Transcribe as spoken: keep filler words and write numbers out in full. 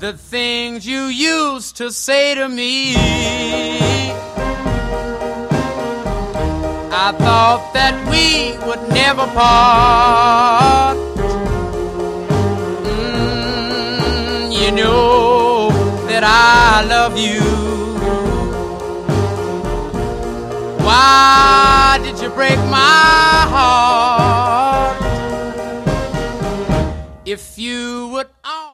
the things you used to say to me. I thought that we would never part. Mm, you know that I love you. Why did you break my heart? If you